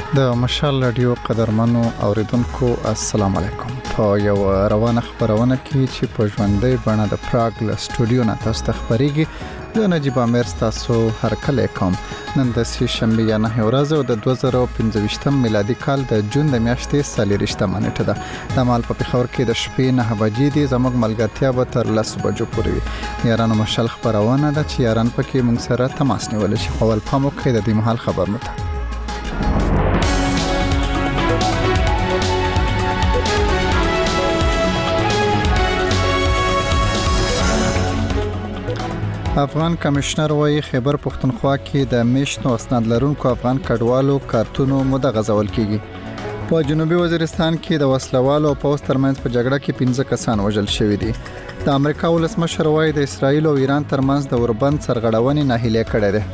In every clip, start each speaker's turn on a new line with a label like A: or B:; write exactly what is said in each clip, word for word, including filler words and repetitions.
A: د مشال رادیو قدرمنو اوریدونکو السلام علیکم. په یو روانه خبرونه کې چې په ژوندۍ بڼه د پراګ له سټوډیو نه تاسو ته خبرېږي د نجیب امیر تاسو هر کله کوم نن د سې شنبه یا نه ورځ او د دوه زره او پنځه میلادي کال د جون د میاشتې څلورشتمه نیټه ده. د مال په پیښور کې د شپې نه بجې دي. زموږ ملګرتیا به تر لس بجو پورې وي. یارانو مشال خبرونه ده چې یاران پکې موږ سره تماس نیول شي. خو ول پام وکړئ د دې مهال خبرونه ته. افغان کمشنر وايي خیبر پښتونخوا کې د میشنو اسناد لرونکو افغان کډوالو کارتونو موده غځول کیږي. په جنوبي وزیرستان کې د وسلوالو او پوځ ترمنځ په جګړه کې پنځه کسان وژل شوي دي. د امریکا ولسمشر وايي د اسرایل او ایران ترمنځ د اوربند سرغړونې ناهیلي کړې ده.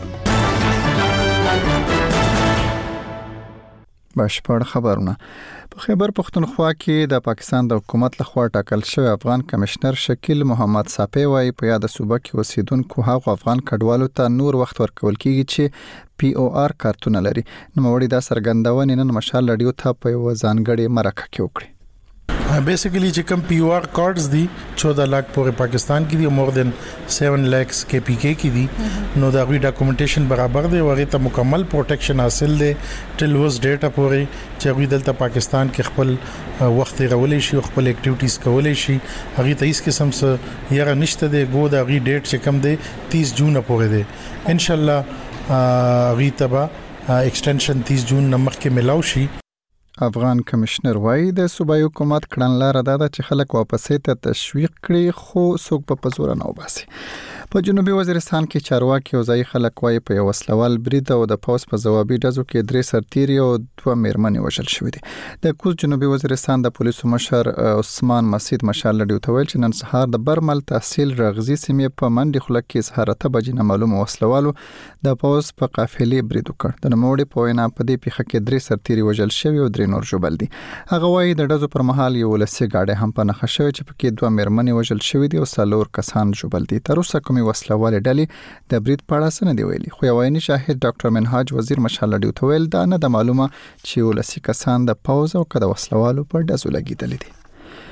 A: بشپړ خبرونه. په خیبر پښتونخوا کې د پاکستان د حکومت لخوا ټاکل شوی افغان کمشنر شکیل محمد صافی وايي په یاد صوبه کې اوسیدونکو هغو افغان کډوالو ته نور وخت ورکول کیږي چې پی او آر کارتونه لري. نو موري دا سرګندونې نن مشال رادیو ته په یو ځانګړي مرکه کې وکړي.
B: بیسیکلی چې کوم پی او آر کارډز دي چودہ لک پورې پاکستان کې دي او مور دین سیون لیکس کې پی کې کې دي. نو دا غوي ډاکومېنټیشن برابر دی او هغه ته مکمل پروټیکشن حاصل دی ټل وز ډیټا پورې چې غوي دلته پاکستان کې خپل وخت غولې شي او خپل اکټیویټیز کولې شي. هغه ته هیڅ قسم څه یاره نشته دی. ګو دا غوي ډیټ چې کم دی تیس جون پورې دی. ان شاء الله غوي تبا ایکسټنشن تیس جون نمخ کې ملاو شي.
A: افغان کمشنر وايي د صوبایي حکومت کړنلاره ده چې خلک واپسې ته تشویق کړي خو څوک په پزور نه وباسي. په جنوبي وزیرستان کې چارواکي او ځای خلک وايي په یو وسلوال برید او د پوس په ځوابي ډزو کې درې سرتیري او دوه میرمنې وژل شوې دي. د کوز جنوبي وزیرستان د پولیسو مشر عثمان مسعود مشال لډیو ته ویل چې نن سهار د برمل تحصیل رغزي سیمې په منډي خلک کې سهار ته بجې نه معلوم وسلوالو د پوس په قافلې برید وکړ. د نوموړي په وینا په دې پیښه کې درې سرتیري وژل شوي او نور جوبل دي. هغه وايي د ډزو پر مهال یو لسی گاډي هم په نخښه شوی چې پکې دوه میرمنې وژل شوې دي او څلور کسان جوبل دي. تر اوسه کومي وسلوالې ډلې د برید په اړه څه نه دی ویلي. خو یو عیني شاهد ډاکټر منهاج وزیر مشال لډیو ته ویل دا نه د معلومه چې یو لسی کسان د پوز او کده وسلوالو په ډزو لګیدل دي.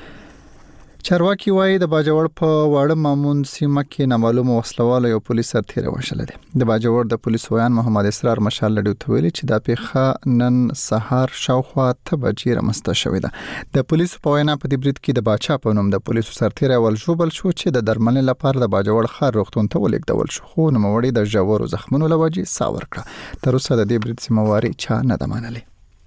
A: چارواکي وايي د باجوړ په واړه مامون سیمه کې نامعلومه وسلوال یو پولیس سرتیری وشل دي. د باجوړ د پولیس ویان محمد اسرار مشال لډیو ته ویلي چې دا پیښه نن سهار شاوخوا ته بجې رامسته شوې ده. د پولیس په وینا په دې برید کې د باچا په نوم د پولیسو سرتیری ول جوبل شو چې د درملنې لپاره د باجوړ ښار روغتون ته ولېږدول شو. خو نوموړي د ژورو زخمونو لوجې ساور کړ. تر اوسه د دې برید سیمواري چا نه د منلې.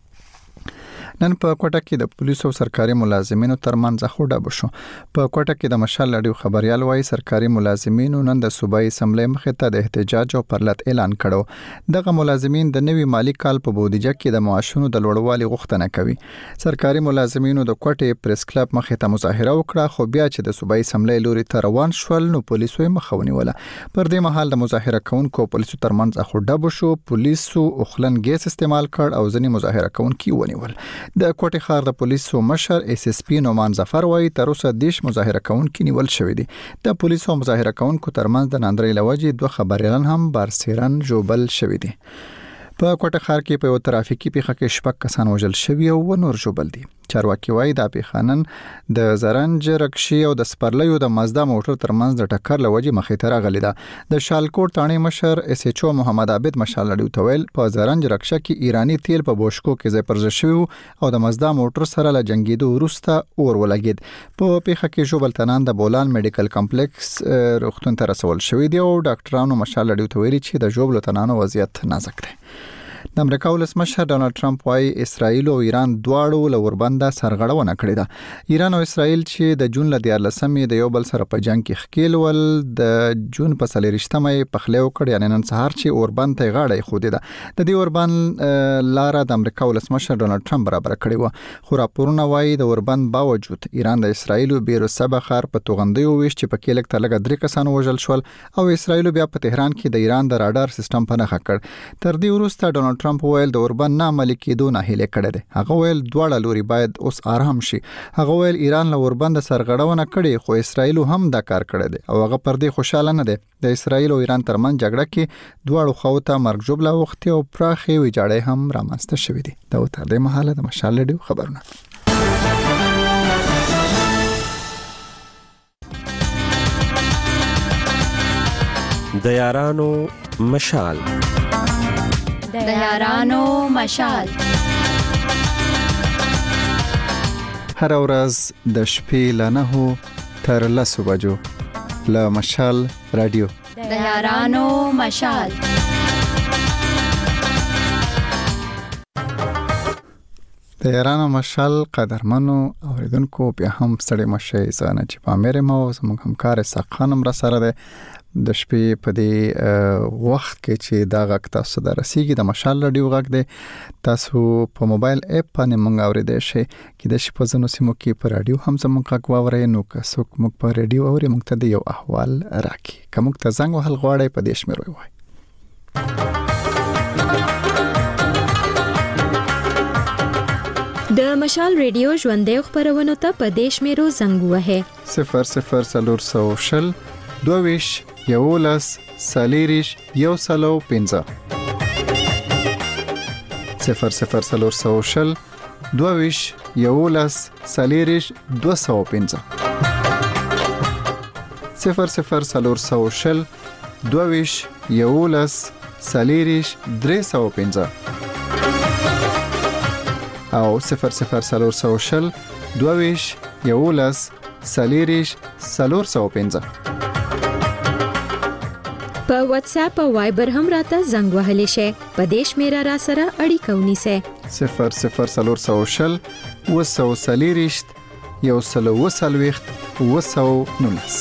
A: نن په کوټه کې د پولیسو او سرکاري ملازمینو ترمنځ خړډه بشو. په کوټه کې د مشال لډیو خبريال وايي سرکاري ملازمینو نن د صوبایي اسمبلی مخې ته د احتجاج او پرلط اعلان کړو. دغه ملازمین د نوي مالی کال په بودیجه کې د معاشونو د لوړوالي غوښتنه کوي. سرکاري ملازمینو د کوټې پریس کلب مخې ته مظاهره وکړه خو بیا چې د صوبایي اسمبلی لوري ته روان شول نو پولیسو یې مخاوني ولا. پر دې مهال د مظاهره کوونکو پولیسو ترمنځ خړډه بشو. پولیسو اوخلن ګیس استعمال کړ او ځینې مظاهره کوونکي ونیول. د کوټې ښار د پولیسو مشر اس اس پی نومان ظفر وايي تر اوسه دیش مظاهره کوونکي نیول شوې دي. د پولیسو مظاهره کوونکو ترمنځ د ناندري لوجې دوه خبريالان هم بارسیرن جوبل شوې دي. په کوټه ښار کې په یو ترافیکي پیښه کې شپږ کسان وژل شوي او نور جوبل دي. چارواکي وايي دا پیښه نن د زرنج رکشي او د سپرلیو د مازدا موټر ترمنځ د ټکر لوجې مخې ته راغلي ده. د شالکوټ تاني مشر اس ایچ او محمد عابد مشال لډیو ته ویل په زرنج رکشه کې ایرانی تیل په بوشکو کې ځای پرځ شوی او د مازدا موټر سره له جنگیدو وروسته اور ولګید. په پیښه کې جوبل تنان د بولان میډیکل کمپلیکس روغتون ته رسول شوی دی او ډاکټرانو مشال لډیو ته ویلي چې د جوبل تنانو وضعیت نازک دی. د امریکا ولسمشر ډونالد ټرمپ وايي اسرائیل او ایران دواړو له اوربنده سرغړونه کړې ده. ایران او اسرائیل چې د جون ل دیارلسمې د یو بل سره په جنگ کې ښکیل ول د جون په څلورشتمه په خلیو کړ یعنی نن سهار چې اوربند ته غاړه خو ده. د دې اوربند لاره د امریکا ولسمشر ډونالد ټرمپ برابر کړی و. خو راپورونه وايي د اوربند باوجود ایران د اسرائیل بیرو سبخر په توغندیو ویش چې په کې لک تلګه درې کسان وژل شول او اسرائیل بیا په تهران کې د ایران د راډار سیستم په نخښه کړ. تر دې وروسته ډونالد ټرمپ ویل د اوربان نه عملي کېدو نه هیله کړې ده. هغه ویل دواړه لوري باید اوس آرام شي. هغه ویل ایران له اوربان د سرغړونه کړې خو اسرائیل هم دا کار کړی دی او هغه پر دې خوشاله نه دی. د اسرائیل او ایران ترمن جګړه کې دواړو خواو ته مرګ ژوبله وختي او پراخې ویجاړې هم رامنځته شوې دي. دا تر دې مهاله د مشال رادیو خبرونه.
C: د یارانو مشال
D: د یارانو مشال
A: هر ورځ د شپې له نهو تر لسو بجو له مشال رادیو
D: د یارانو مشال.
A: د یارانو مشال قدرمنو اوریدونکو بیا هم ستړي مشه زنه چې په امر مو زموږ همکار ساقانم را سره ده د شپې په دې وخت کې چې دا غږ تاسو ته رسیږي د مشال رادیو غږ دی. تاسو په موبایل اپ باندې مونږ اوریدئ شئ کې د شپې په ځینو سیمو کې په رادیو هم زموږ غږ واورئ. نو که څوک موږ په رادیو اوري موږ ته د یو احوال راکړي. که موږ ته زنګ وهل غواړئ په دې شمېر ووایئ.
E: د مشال رادیو ژوندۍ خبرونه ته په دې شمېرو زنګ ووهئ.
A: صفر صفر څلور سوه شل دوه یولس سالیریش یو سلو پنځه صفر صفر څلور سوه شل دوه یولس سالیریش دو سوه پنځه صفر صفر څلور سوه شل دوه یولس سالیریش درې سوه پنځه او صفر صفر څلور سوه شل دوه یولس سالیریش څلور سوه پنځه.
E: په واتس اپ او وایبر هم راته زنګ وهلی شئ. په دې شمېره را سره اړیکه ونیسئ.
A: صفر صفر څلور سوه شل اوه سوه څلېرویشت یو سل اوه څلوېښت اوه سوه نولس.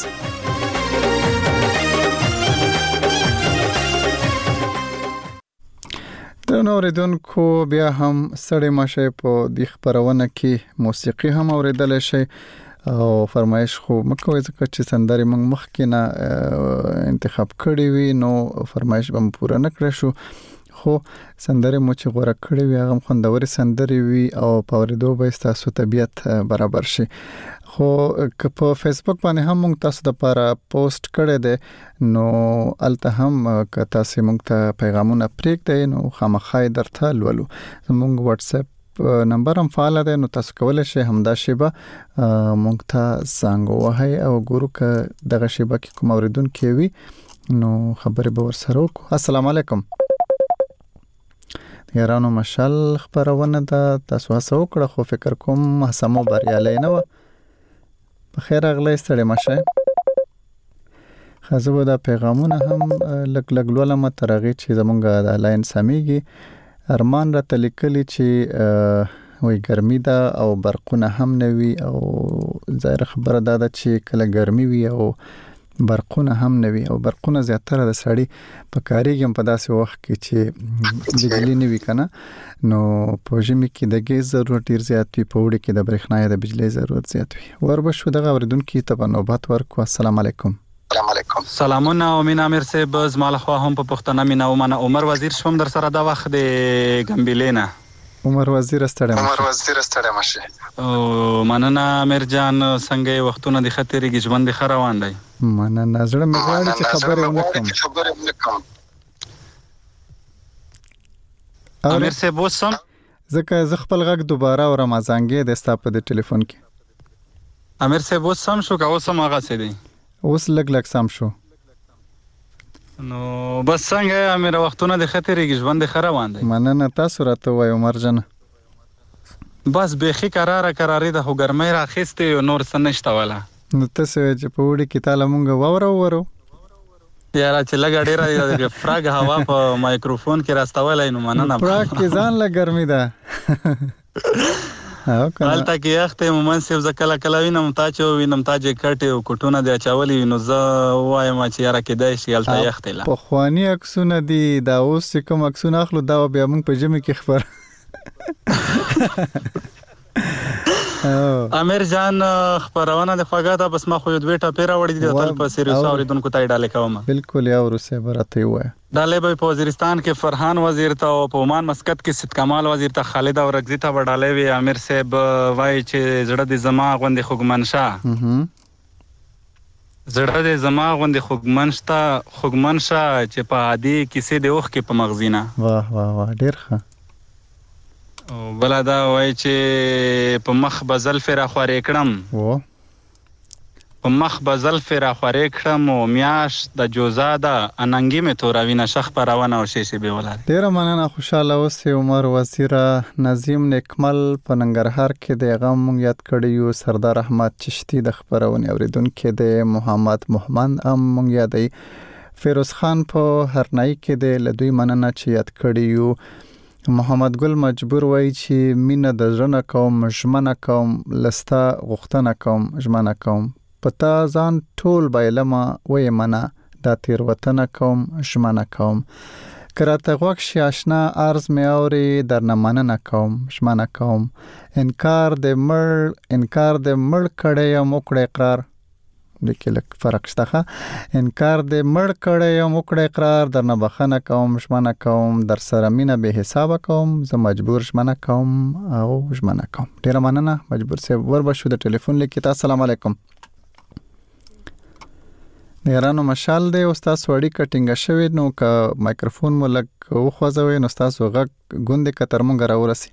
A: درنو اوریدونکو بیا هم ستړي مشه په دې خبرونه کې موسیقي هم اوریدل شي او فرمایش خو مکوې ځکه چې سندري موږ مخکې نه انتخاب کړی وي نو فرمایش به پوره نه کړی شو خو سندري مو چې غوړه کړی وي هغه خوندوري سندري وي او په اوریدو به تاسو طبيعت برابر شي. خو که په فیسبوک باندې هم موږ تاسو د لپاره پوسټ کړی دی نو الته هم که تاسو موږ ته پیغامونه پرېږدئ نو خامخا درته لولو. موږ واتس اپ نمبر هم فعال دی نو تاسو کولای شئ همدا شیبه موږ ته زنګ ووهئ او ګورو که دغه شیبه کې کوم اوریدونکي وي نو خبرې به ورسره وکړو. السلام علیکم. یارانو مشال خبرونه ده تاسو هڅه وکړه خو فکر کوم هڅه مو بریالۍ نه وه. په خیر اغلی ستړي مشه. خزه به دا پیغامونه هم لګ لګ لولم تر هغې چې زمونږ د لاین سمیږي. ارمان راته لیکلي چې وای ګرمي ده او برقونه هم نه وي او ظاهر خبره ده چې کله ګرمي وي او برقونه هم نه وي او برقونه زیاتره د سړی په کاریږي په داسې وخت کې چې بجلی نه وي کنه نو په ژمي کې د ګیس ضرورت ډیر زیات وي په وړي کې د برېښنا یا د بجلی ضرورت زیات وي. وربشو دغه اوریدونکو ته په نوبت ورکو. السلام علیکم.
F: السلام علیکم. سلامونه او مینا امیر صاحب زماله خو هم په پښتنه مینا او منه عمر وزیر شوم در سره دا وخت د ګمبلینا
A: عمر وزیر ستړی
F: عمر وزیر ستړی مشه او مننه امیر جان څنګه وختونه د خطرېږي ژوند خ روان دی.
A: مننه زړه مې غواړي چې خبرې ونکم.
F: امیر صاحب وسم
A: ځکه ز خپل غږ دوباره او رمضانګې د ستا په ټلیفون کې.
F: امیر صاحب وسم شو کا وسم هغه څه دی
A: اوس لګ لګ سم شو
F: نو بس څنګه امیر وختونه د خطرېږي ژوند خ روان دی.
A: مننه تاسو راته وای عمر جان.
F: بس بخي قراره قرارې د هو ګرمۍ راخسته نور څه نشته والا.
A: نو تاسو چې په وړي کې تعالی مونږ وورو ورو
F: یاره چې لګ ډیره د فراغ هوا په مایکروفون کې راستولای نو مننه.
A: فراغ کې ځان لا ګرمي ده او کنه
F: حالت کې اخته مومن سیو زکلا کلا وینم تا چې وینم تا چې کټه او کوټونه د اچولې نو زه وایم چې یاره کې دای شي حالت اخته لا
A: په خواني عکسونه دي دا اوس کوم عکسونه اخلو دا بیا موږ په جمع کې خبر.
F: امیر جان خبرونه د فقاده بس ما خو دوی ټاپه راوړې دي تل په سیریوس اوریدونکو ته ډاله کوم.
A: بالکل یا ورسه برته وای
F: ډالۍ به په وزیرستان کې فرحان وزیر ته او په عمان مسقط کې سید کمال وزیر ته خالد اورکزي ته به ډالۍ وي. امیر صاحب وایي چې زړه دې زما غوندې خوږمن شه زړه دې زما غوندې خوږمن شته خوږمن شه چې په عادي کیسې دې اوښکې په مغزي نه.
A: واه واه واه ډېر ښه.
F: او بله دا وایي چې په مخ به زلفې راخورې کړم
A: و
F: په مخ به زلفې راخورې کړم او میاشت د جوزا ده اننګي مې توروینه شخ په روانه او شیشې بې ولارې.
A: ډېره مننه خوشحاله اوسې عمر وزیره. نظیم نیکمل په ننګرهار کې د هغه مونږ یاد کړی یو. سردار احمد چشتي د خپرونې اورېدونکی دی. محمد محمد هم مونږ یادوي. فیروز خان په هرنایي کې دی. له دوی مننه چې یاد کړی یو. محمد ګل مجبور وایي چې مینه د زړه نه کوم ژمنه کوم لستا غوښتنه کوم ژمنه کوم پتا ځان ټول بایلمه وې منه دا تیروتنه کوم ژمنه کوم کراته غوښ شي آشنا ارز مې اوري درنه مننه کوم ژمنه کوم انکار د مړ انکار د مړ کړه یا موکړه اقرار لیکل فرق شته. انکار د مړ کړه یا موکړه اقرار درنه بخنه کوم ژمنه کوم در سره مینه به حساب کوم زه مجبور ژمنه کوم او ژمنه کوم. ډیره مننه مجبور سه ور بشو د ټلیفون لیکي. السلام علیکم. نیرانو مشال دی استاد وړي کټینګ شوی نو ک مایکروفون ملک او خوځوي نو استاد غږ ګوندې کتر مونږ راورسي.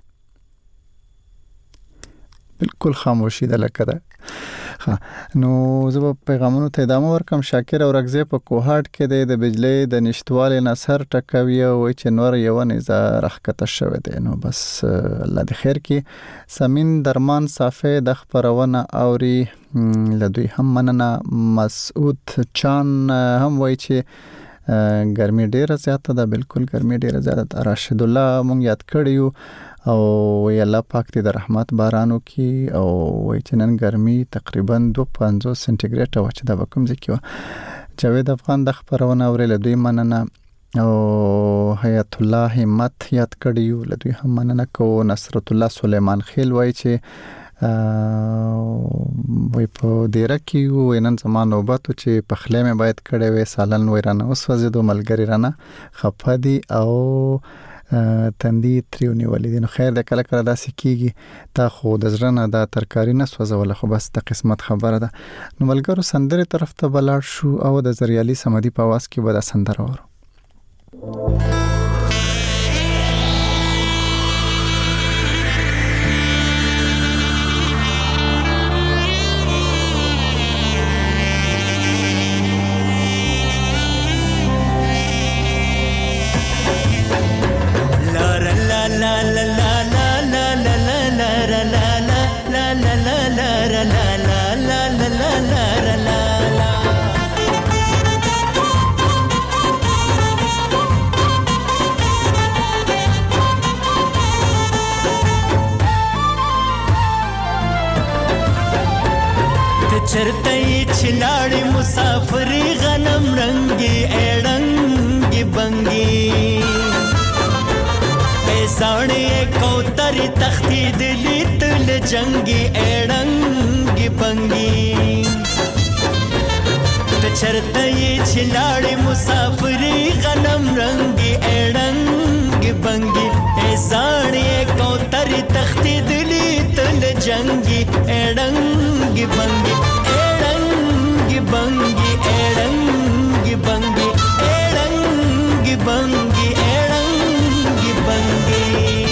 A: بالکل خاموشي ده لکه ده. ها نو زه پیغامونو ته ادامه ورکم. شاکر اورکزي په کوهاټ کې د بجلی د نشټوالې نصر ټکوي او چې نور یو نه ز رخکته شوی دی. نو بس الله د خیر کې. سمین درمان صافه د خبرونه اوري لدوی هم مننه. مسعود چان هم وایي چې ګرمي ډیره زیاته ده. بالکل ګرمي ډیره زیاته ده. راشد الله مونږ یاد کړیو او وی الله پاک دې د رحمت بارانو کې او وی چې نن ګرمي تقریبا دو پنځوس سنټیګریډ او چې د وکم ځکه جاوید افغان د خبرونه اورل دوی مننه او حیات الله همت یاد کړیو لدوی هم مننه کو. نصرت الله سلیمان خیل وای چې وی په ډیره کې وینن زمان نوبت چې په خلې مې باید کړي وې سالن ویرانه اوس وځي دو ملګری رانه خپدي او تندی تریونی ولې نو خیر د کله کله داسې کیږي تا خو د زړه د ترکاری نه سوځول خو بس د قسمت خبره ده. نو ملګرو سندره طرف ته بلاړ شو او د زریالي سمدي په आवाज کې به د سندره ورو.
G: چرتای چلاړې مسافری غنم رنگي اړنګي بنګي پیساړې کوترې تختی دلی تل جنگي اړنګي بنګي چرتای چلاړې مسافری غنم رنگي اړنګي بنګي پیساړې کوترې تختی دلی تل جنگي اړنګي بنګي bangi erangi bangi erangi bangi erangi bangi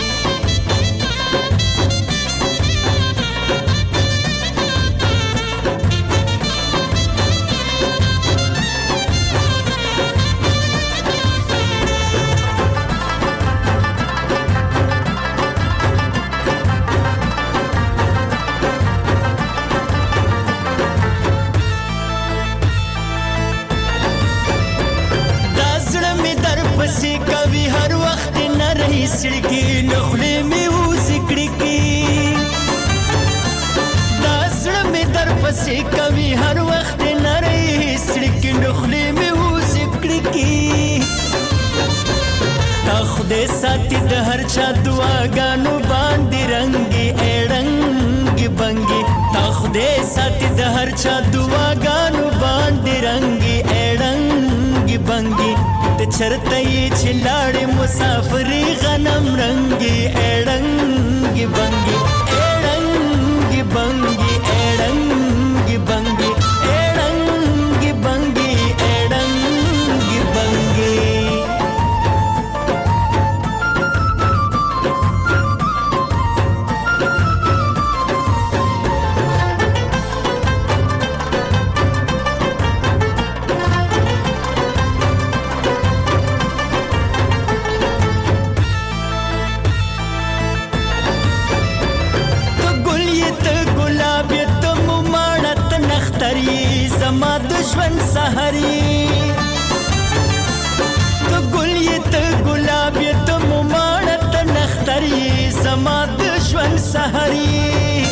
G: سړکی نخلې مې وسکړې کی دا سړ مې در پسې کوي هر وخت نری سړکی نخلې مې وسکړې کی تا خدای ساتي د هر چا دعاګانو باندې رنگي اړنګي بنګي تا خدای ساتي د هر چا دعاګانو باندې رنگي اړنګي بنګي ته چرته یې چې لاړې مسافرې غنم رنګې اړنګې بنګې اړنګې بنګې اړنګې بنګې اړنګې بنګې اړنګې بنګې زما د ژوند سحري ته ګل یې ته ګلاب یې ته موماڼه ته نختر یې زما د ژوند سحري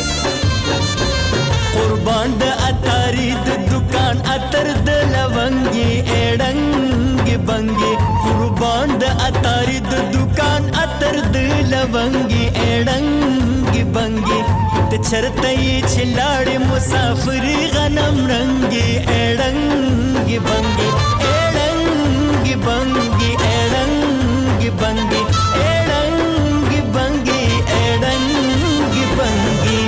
G: قربان د اتاري د دکان اتر د لونګي اړنګي بنګي قربان د اتاري د دکان اتر د لونګي اړنګي بنګي ته چرته یې چې لاړې مسافرې غنم رنګې اړنګې بنګې اړنګې بنګې اړنګې بنګې اړنګې بنګې اړنګې بنګې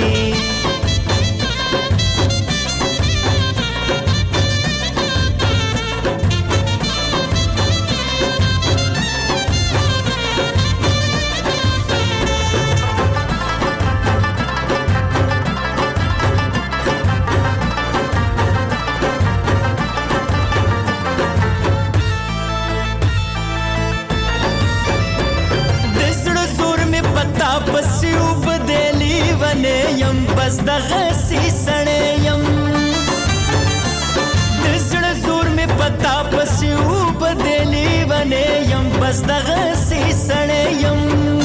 G: پسې وبدلی ونې یم بس دغه سي سړی یم د زړه زور مې پتا پسې وبدلی ونې یم بس دغه سي سړی یم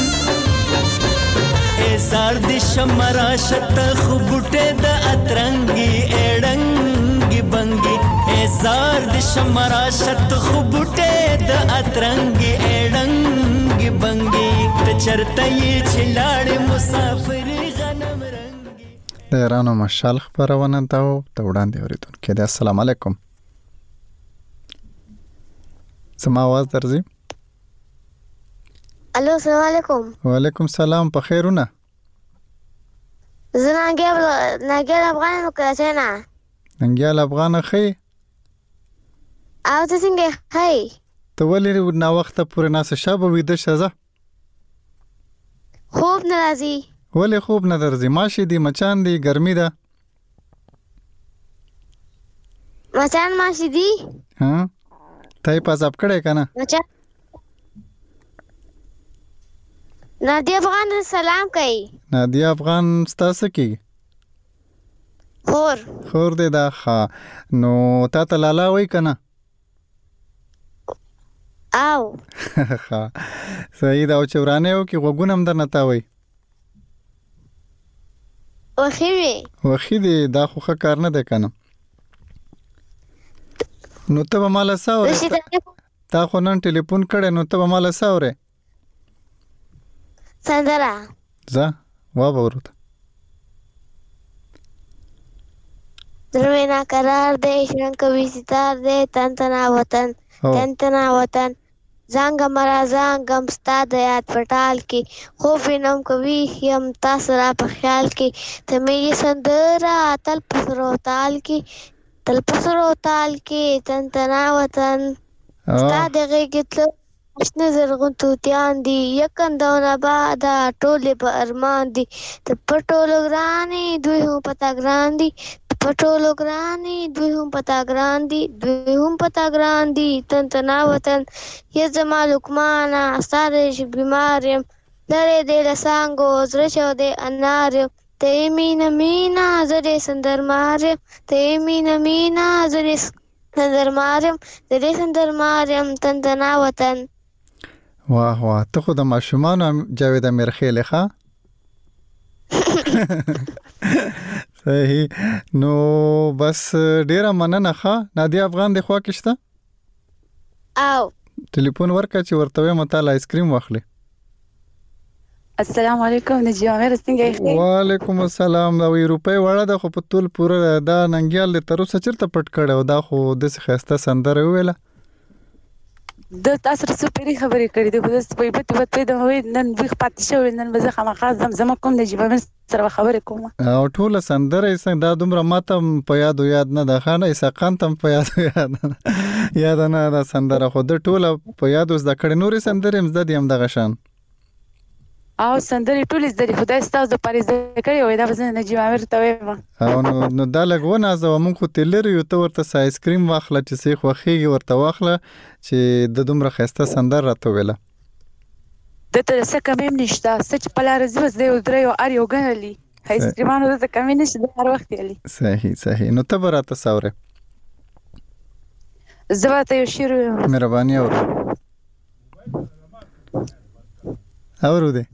G: ایزار د شمرا شت خو بوټه د اترنګي اړنګي بنګي ایزار د شمرا شت خو بوټه د اترنګي اړنګي بنګي ته چرته یې چې لاړې مسافرې غنم رنګي
A: د ایرانو مشال خبرونه دا ته وړاندې اوریدونکو د السلام علیکم سما आवाज درځي
H: الو السلام علیکم
A: وعلیکم سلام په خیرونه
H: زه ننګیال ننګیال افغان کراچۍ نه
A: ننګیال افغان خې
H: او ته څنګه خې
A: ته ولې نا وخته پورې ناسه شابه ویده شزه
H: خوب نه راځي
A: ولې خوب نه درځي ماشي دی مچان دی ګرمي ده
H: مچان ماشي دی
A: ها تای پازاب کړه کنه
H: مچان نادیا افغان سلام کوي
A: نادیا افغان ستاسو کی
H: خور
A: خور دې دا ښه نو تا ته لالا وای کنه
H: او
A: ښه صحیح دا او چورانه یو کې غوګون هم درنه تا وای
H: وخی وی
A: وخی دې دا خو ښه کار نه دی کنه نو ته به مال ساوره تا خو نن ټلیفون کړې نو ته به مال ساوره
H: سندرا
A: ځه وا بورته
H: درمینا قرار دے شرنگ کبھی ستار دے تن تنا وطن تن تنا وطن زانگ مرا زانگم ستا دیات پٹال کی خوب نم کبھی یم تاسرا پخیال کی تمیری سندرا تل پسرو تال کی تل پسرو تال کی تن تنا وطن ستا دغی گتلو اشنه زرغون توتیان دی یکن دونه بادا ټوله په ارمان دی ته پټولو ګرانی دوی هم پتا ګران دی پټولو ګرانی دوی هم پتا ګران دی دوی هم پتا ګران دی تن تنا وطن یا زما لقمانا ساره ش بیمارم لره دې لسانګو زړه شو دې انارم ته مینا مینا زړه سندر مارم ته مینا مینا زړه سندر مارم زړه سندر مارم تن تنا وطن
A: واه واه ته خو د ماشومان جاوید امیرخیل ښه صحیح نو بس ډیره مننه ښه نادیا افغان د خوا کېشته
H: او
A: ټلیفون ورکا چې ورته متاله آیسکریم واخلي
I: السلام علیکم نجیب امیر څنګه یې
A: وعلیکم السلام دا وی روپې وړه د خو په ټول پوره دا ننګیال د تر اوسه چیرته پټ کړو دا خو د څه خسته سندره ویله
I: د تاسو سره پیری خبرې کړې دي خو د په پټ پټ د وای نن ویخ پاتې شو نن به زه خامخا زمزمه کوم د جیب مې سره خبرې کوم
A: او ټول سندره یې دا دومره ماته په یاد یاد نه د خانه اسقان تم په یاد یاد یاد نه دا سندره خو د ټول په یاد اوس د کړي نورې سندره هم زده دي هم دغه شان
I: او سندري ټول زده دي خدای ستاسو د پاریز کړي وای دا به نجیب امیر ته وایم
A: او نو نو دا لګونه زو مونږ خو تلری یو ته ورته آیس کریم واخله چې سیخ وخیږي ورته واخله چې د دومره خسته سندر راته ویله
I: د ته څه کمیم نشته سچ په لار زوس دی درې او ار یو غنلی آیس کریمانو د کمی نشته د هر وخت یلی
A: صحیح صحیح نو ته براته ساوره
I: زواته یو شیر
A: مهرباني اور اورو دې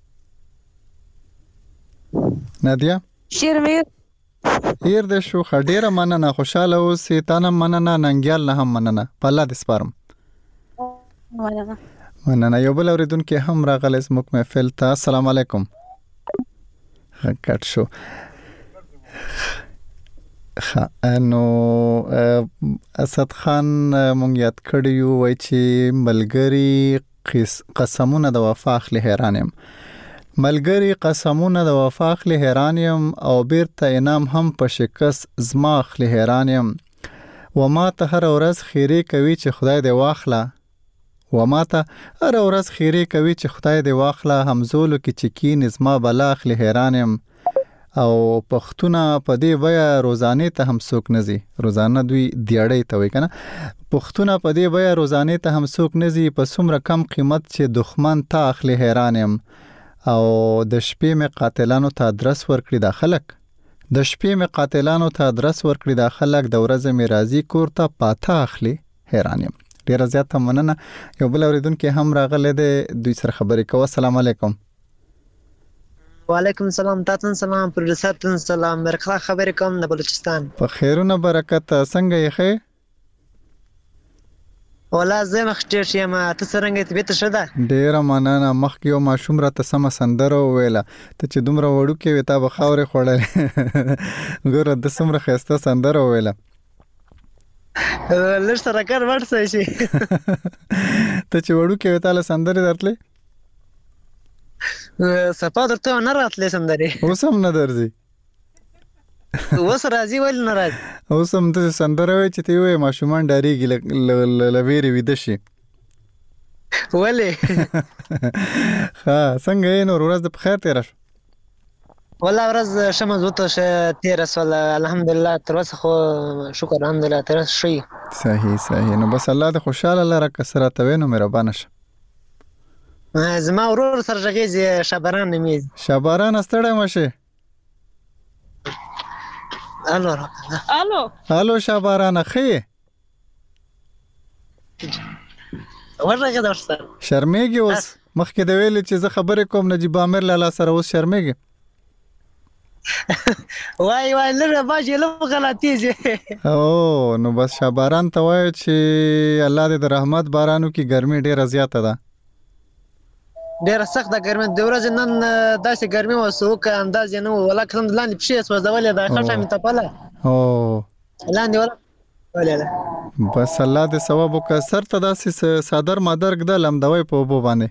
A: نادیا
I: شیر مې
A: ایر د شو خډیره مننه خوشاله اوسې تانه مننه ننګیال نه هم مننه په الله دې سپارم
I: مننه
A: مننه یو بل اوریدونکو هم راغلی زموږ محفل ته السلام علیکم کټ شو نو اسد خان مونږ یاد کړیو وای چې ملګری قسمونه د وفا اخلي حیرانم ملګری قسمونه د وفا اخلي حیرانم او بیرته انعام هم په شکست زما اخلي حیرانم و ما ته هر ورځ خیره کوي چې خدای دې واخله و ما ته هر ورځ خیره کوي چې خدای دې واخله همزولو کې چې کی نظم بلا اخلي حیرانم او پښتونه په دې بیا روزانه ته هم څوک نزي روزانه دوی دیاړې ته وای کنه پښتونه په دې بیا روزانه ته هم څوک نزي په څومره کم قیمت چې دښمن ته اخلي حیرانم او د شپې مې قاتلانو ته ادرس ورکړي د خلک د شپې مې قاتلانو ته ادرس ورکړي د خلک د ورځې مې راځي کور ته پاته اخلي حیرانم ډیر زیاته مننه یو بل اوریدونکو هم راغله د دوی سره خبرې کوي السلام علیکم
J: وعلیکم السلام تاسو سلام پروډوسر تاسو سلام مرخه خبرې کوم د بلوچستان
A: په خیرونه برکت څنګه یې خې
J: ولا زه مخټیر یم ته څنګه طبيعت شته
A: ډیر مننه مخ یو ماشوم را ته سم سندره ویله ته چې دومره وړو کې وتا به خاورې خوړل ګوره د سمره خسته سندره ویله
J: لږ سره کار ورسې شي
A: ته چې وړو کې وتا له سندره درتلې
J: سپا درته نه راتلې سندره
A: اوس هم نه درځي
J: اوس راځي ول نه راځي
A: اوس هم ته سندره وای چې ته وای ماشومان ډاریږي لویری ویده شي
J: ولې
A: ها څنګه نور ورځ په خیر تیر شو
J: والله ورځ شمه زوته شه تیر سول الحمدلله تر اوسه خو شکر الحمدلله تر اوسه شي
A: صحیح صحیح نو بس الله دې خوشاله لره کسره ته نو مهربانه شه
J: زما ورور سره ژغېږي شابران نمیز
A: شابران ستړی مشه
J: الو
I: الو
A: الو شابران خې
J: ورغه درسته
A: شرمېږي اوس مخکې د ویل چې زه خبرې کوم نجیب امیر لاله سره اوس شرمېږي
J: وای وای لره باجی له غلطیږي
A: او نو بس شابران ته وای چې الله دې د رحمت بارانو کې ګرمي ډیره زیاته ده
J: ډیره سخت ده ګرمي د ورځې نن داسې ګرمي وسوک انداز نه ولکه لاندې پښې سوځولې ده خټه مې تپله
A: او
J: لاندې ولا
A: بس الله دې ثواب وکړي سر ته داسې صادر مادر ګدل هم دوی په وبو باندې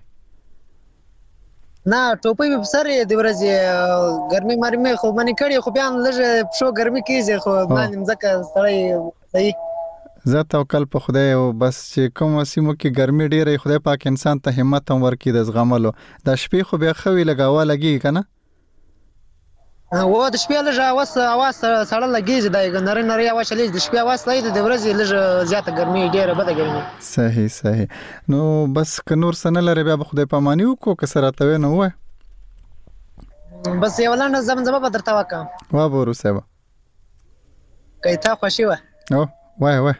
J: نه ټوپۍ په سر د ورځې ګرمي مارمه خو باندې کړي خو بیا لږ پښو ګرمي کیږي خو باندې ځکه سړی صحیح
A: زه توکل په خدای او بس چې کوم سیمو کې ګرمي ډیره خدای پاک انسان ته همت هم ورکړي د زغملو د شپې خو بیا خوي لګاوه لګي کنه
J: و د شپې لږه اواز اواز سره لګیږي د نری نری اواز لږ د شپې اواز لای د ورځې لږ زیاته ګرمي ډیره بده ګرمي
A: صحیح صحیح نو بس ک نور سن لري بیا خدای په مانی وکړو ک سره ته نو وای
J: بس یو لاند زم زم په درته وکم
A: وا بورو سبا
J: کایته خوشي و
A: او وای وای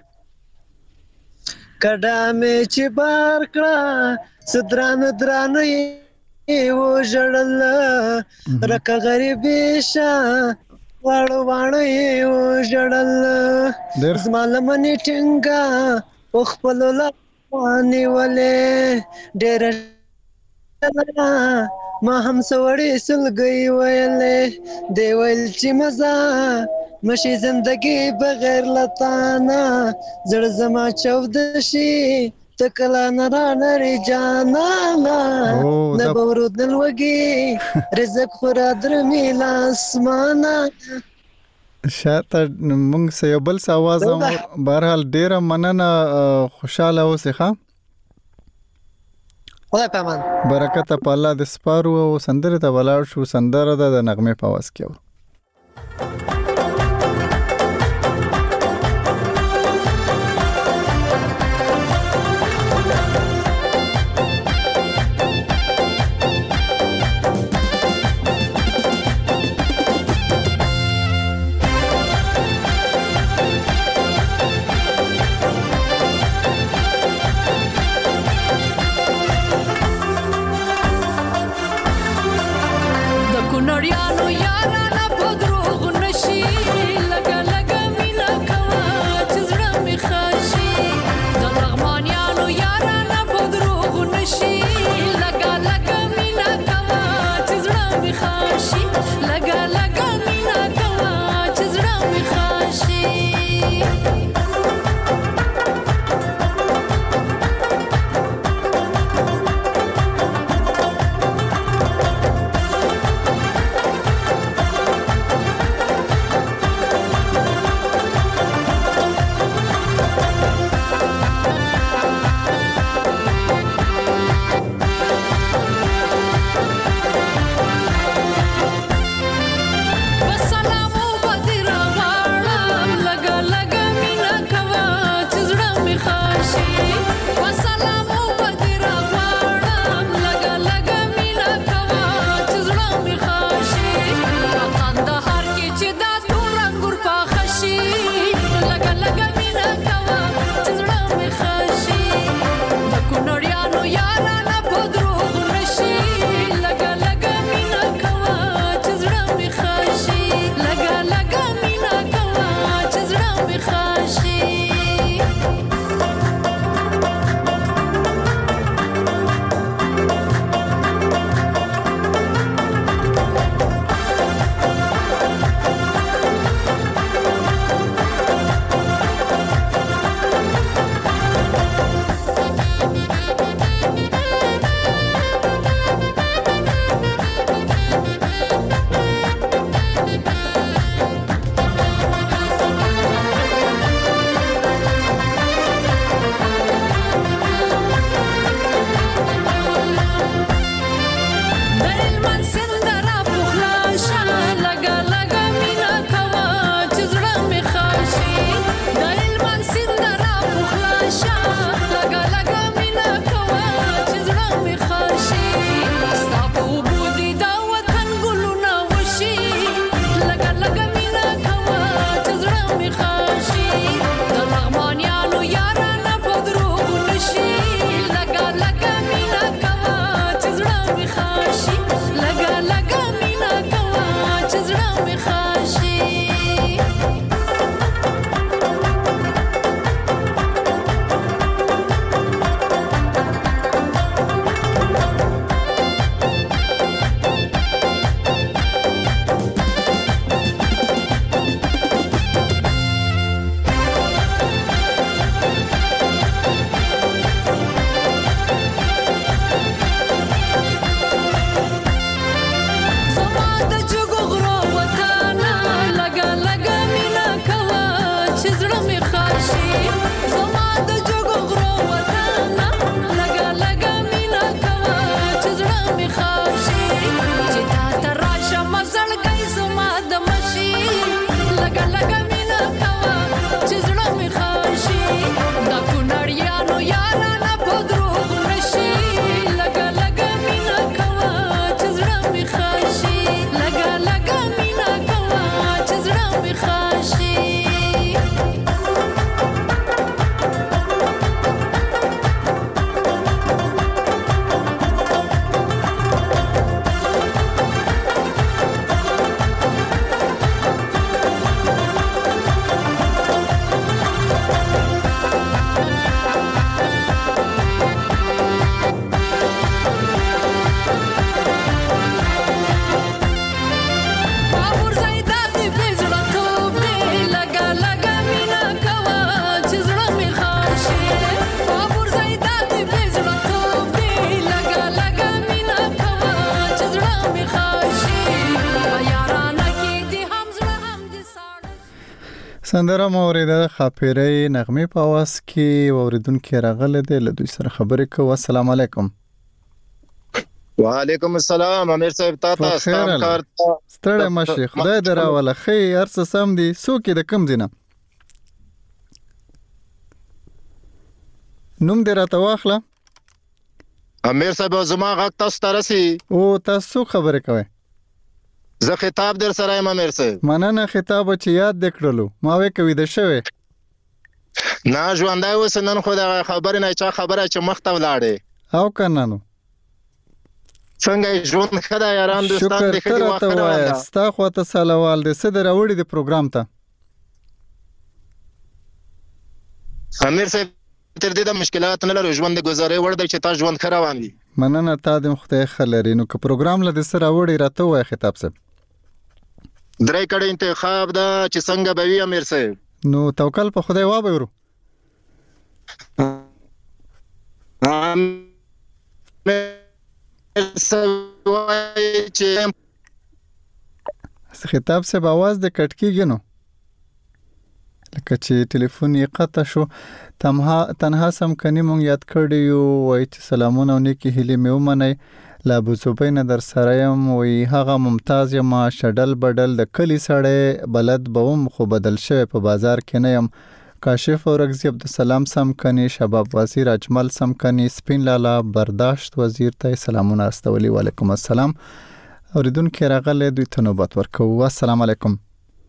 J: کډه مې چې بار کړه صدران درانه و جړل رکه غریبی شه واړو واړو و جړل زمال منی ټنګا په خپل لواني ولې ډېر ما هم سوړې سلګي ویلې دی ویل چې مزه مشي زندگی بغیر لطانا زړه زما چود شي تکلا نرانه ری جانانا نبورود نلوگی رزق خورا درمی لاسمانا.
A: شاته مونږ سه یو بل څه आवाज هم بهرحال ډیره مننه خوشاله اوسئ ښه
J: خدای پامان
A: برکت په الله د سپارو او سندره ته ولاړ شو سندره د نغمه په واس کې
K: Noriano Yarana
A: سندره موریده خاپیری نغمه په आवाज کې اوریدونکو راغله د لدوی سره خبرې کوو. السلام علیکم.
K: وعلیکم السلام امیر صاحب تاسو ستاسو کار
A: ستړی مشه خدای دراوله خیر ارڅ سم دي سوکې د کم دینه نوم دې راته واخله.
K: امیر صاحب زما غږ تاسو ته رسي
A: او تاسو خبرې کوئ.
K: زه خطاب در سره یم امیر صاحب.
A: مننه خطاب چې یاد دکړلو ما وې کوي د شوی
K: نه ژوندای اوس نن خو د خبرې نه چا خبره چې مخ ته ولاړې
A: او کنه نو
K: څنګه ژوند خدای یاران دوستان دې
A: شکر ته وای ستا خو ته سلوال دې سده راوړي د پروګرام ته
K: امیر صاحب تر دې د مشکلات نه لري ژوند گزارې ور د چې تا ژوند خروان دي.
A: مننه تا دې خدای خلري نو که پروګرام لدې سره وړي راته وای خطاب صاحب
K: درې کړه انتخاب دا چې څنګه به وي امیر صاحب
A: نو توکل په خدای وابه ورو
K: ام چې
A: خطاب صاحب आवाज د کټکیږي نو لکه چې ټلیفون یې قطع شو تنها تنها سم کني مونږ یاد کړی یو وای چې سلامونه او نیکی هیله مې ومنئ لا بوڅوبین در سره یم وی هغه ممتاز یم شډل بدل د کلی سړی بلد بوم خو بدل شوی په بازار کې نه یم کاشف اورغزی عبدالسلام سم کني شباب وزیر اجمل سم کني سپین لالا برداشت وزیر ته سلامونه استولی. وعلیکم السلام. اوریدونکو راغله دوی ته نوبت ورکو. السلام علیکم.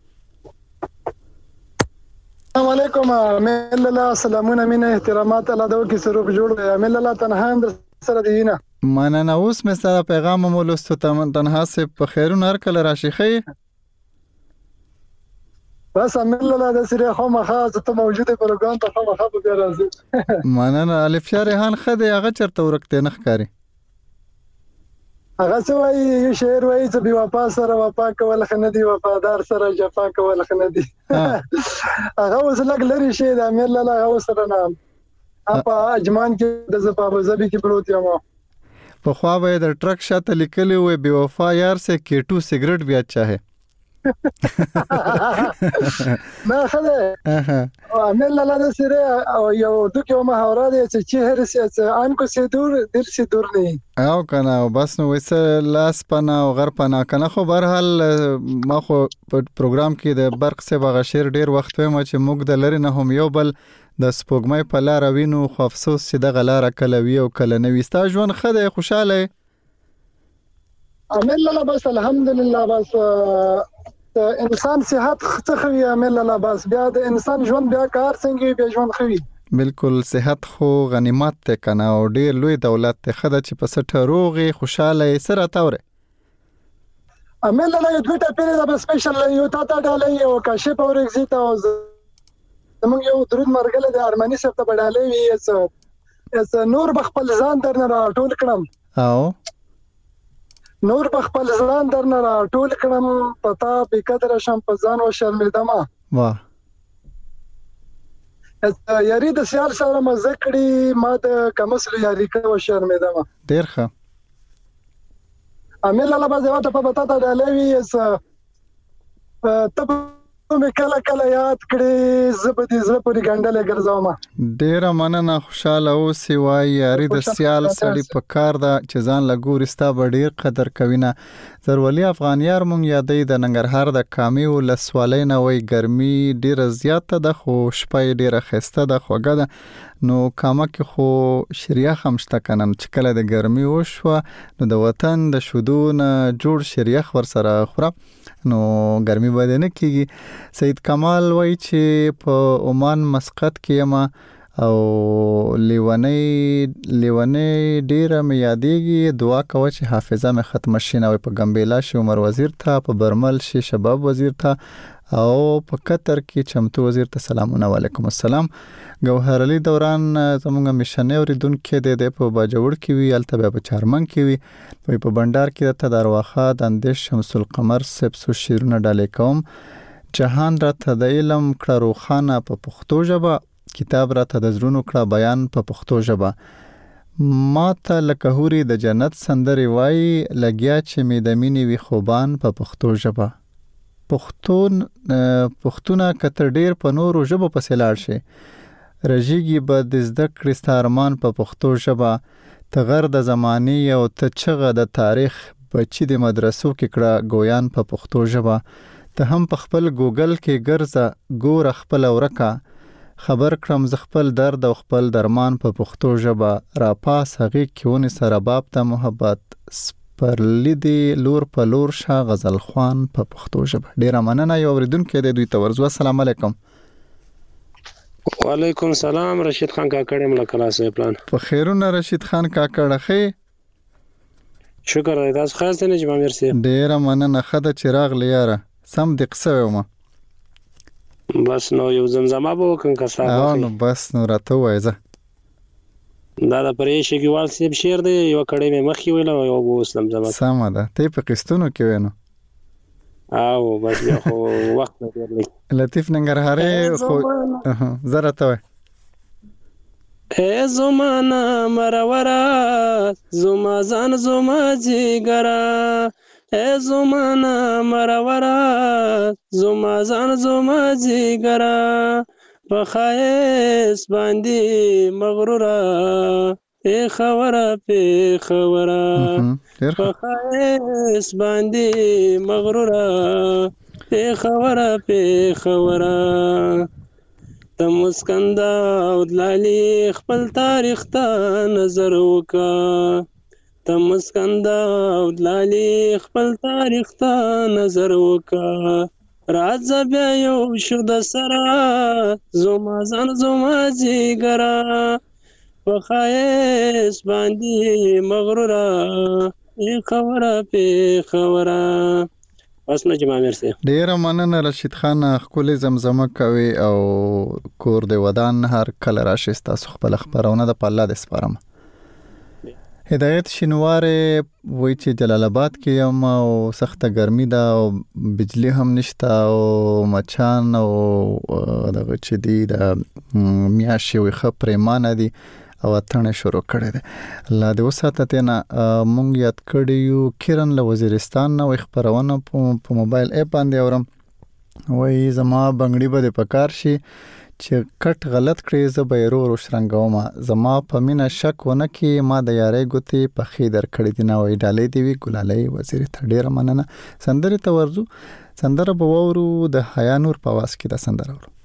L: السلام علیکم امیر لالا سلامونه مینه احترامات الله دو کې سروغ جوړ امیر لالا تنها هم سره دینه
A: مننه اوس مې سره پیغام مولستو تنها سه په خیرون هر کله راشي خی
L: بس امیر لالا د سره خو مخه ته موجوده پروګرام ته خو مخه به راځي.
A: مننه الف ریحان خدای هغه چرته ورکته نه ښکاری
L: هغه څه وایي شعر وایي چې بي وفا سره وفا کول خنه دي وفادار سره جفا کول خنه دي هغه اوس لګ لري شي د امیر لالا هغه سره نه اپا اجمان کې د زپابو زبي کې پروت یم
A: په خوا به د ټرک شاته لیکلی وي بي وفا یار سے کیټو سیګریټ بیا چاهه
L: ما خله امیر لالا د سره یو دغه محاوره دی چې چهره سي ان کو سي دور دل سي دور نه
A: او کنه بس نو وسه لاس پنا او غر پنا کنه خو برحال ما خو په پروګرام کې د برق سه بغشیر ډیر وخت ما چې موږ د لری نه هم یو بل د سپوږمۍ په لار وینو خو افسوس چې د غلاره کله وی او کله نه وستا ژوند خدای خوشاله
L: امیر لالا بس الحمدلله بس انسان صحت څخه وی امیر لالا بس بیا د انسان ژوند بیا کار څنګه بیا ژوند خوي
A: بالکل صحت خو غنیمت ته کنه او ډیر لوی دولت ته خدای چې په سټه روغي خوشاله سره تاوره
L: امیر لالا یو دوه ټاپې د سپیشل یو تا تا ډالې او کاشف اورغزی ته زمونږ یو درود مرګله د ارمانی سره ته بډالې وی اس اس نور بخپل ځان درنه راټول کړم
A: او
L: نور بخپل ځان درنه راټول کړم پتا به قدر شم په ځان او شرمېدم
A: واه
L: اس یاري د سیال سره مزه کړی ما د کمسل یاري کړو شرمېدم
A: ډیر ښه
L: امیر لالا باز ته په پتا ته ډالې وی اس ته مې کله کله یاد کړې زبدي زړه پورې ګنډلې ګرځوم
A: ډیر مننه خوشاله او سی وای یاري د سیال سړی په کار دا چې ځان لګور استا ډیر قدر کوینه زرولي افغانیار مونږ یادې د ننګرهار د کامي او لسوالې نه وای ګرمي ډیر زیاته د خو شپه ډیر خسته د خوګه ده نو کامه کې خو شریعه همشته کنن چې کله د ګرمي وشو نو د وطن د شودون جوړ شریعه ور سره خوره نو ګرمي بده نه کیږي. سید کمال وای چې په عمان مسقط کې ما او لیونی لیونی ډیر مې یادېږي دعا کوي چې حافظه مې ختم شي نه په ګمبېلا شي عمر وزیر ته په برمل شي شباب وزیر ته او په قطر کې چمتو وزیر ته سلامونه. وعلیکم السلام. گوهر علي دوران زموږ مشنه اوریدونکو د دې په باجوړ کې وی الته په چارمن کې وی په بندر کې د تدارواخه د اندیش شمس القمر سبسو شیرونه ډالې کوم جهان را ته د علم کړه روخانه په پښتو ژبه کتاب را ته د زرونو کړه بیان په پښتو ژبه ما ته لکهوري د جنت سندري وای لګیا چې می د مینې وی خوبان په پښتو ژبه پښتون پښتونه کتر ډیر په نورو ژبو پسې لاړ شي رژیږي به د زده کړې ستارمان په پښتو ژبه تغر د زماني او ته چغه د تاریخ بچی د مدرسو کې کړه ګویان په پښتو ژبه ته هم په خپل ګوګل کې ګرځه ګور خپل ورکا خبر کړم ز خپل درد او خپل درمان په پښتو ژبه را پاس هغه کېونی سره باب ته محبت سپرلی دی لور په لور شاه غزل خوان په پښتو ژبه ډیر مننه یو اوریدونکو د دوی تورزو السلام علیکم
M: وعلیکم سلام رشید خان کاکړ مل کلاسه پلان
A: په خیرونه رشید خان کاکړ خې
M: شکر تاسو خاص نه جمع مرسي
A: ډیر مننه خده چراغ لیاره سم د قصه ومه
M: بس نو یو زمزمه بو کن کسا
A: نو بس نو راته وایزه
M: دا د پرې شګیوال سیب شیر دی یو کړي مې مخې ویل او یو بو زمزمه
A: سم ده ته په قستونو کې وینو
M: او بس بیا خو وخت نه دی
A: لطیف ننګرهاري خو زره ته
M: اے زمانہ مرورا زما ځان زما جګرا اے زمانہ مرورا زما ځان زما جګرا بخایس باندې مغرورا اے خبره په خبره بخایس باندې مغرورا اے خبره په خبره ته مسکندا او دلالی خپل تاریخ ته نظر وکا ته مسکندا او دلالی خپل تاریخ ته نظر وکا راز بیا یو شو د سرا زما ځان زما جګرا بخایس باندې مغرورا ای خبره په خبره بس نه جمع مرسي
A: ډیر مننه رشید خان خپل زمزمه کوي او کور دی ودان هر کله راشي تاسو خپل خبرونه د پاله د سپارم هدایت شینواره وای چې جلال آباد کې یم او سخت ګرمي ده او بجلی هم نشته او مچان او دغه چې دی د میاشي وي خپرېمانه دي او اتنه شروع کړی دی الله دې وساته نه مونږ یاد کړیو کیرن له وزیرستان نو خبرونه په موبایل اپ باندې اورم وای زما بنگړي به پکار شي چې کټ غلط کړی ز به ورو شرنګوم زما په مینا شک ونه کې ما د یاري ګوتی په خیدر کړی دی نو ډالې دی وی ګلالې وزیر ته ډیر مننه سندره ته ورزو سندره به ورو د حیا نور په واس کې د سندره ورو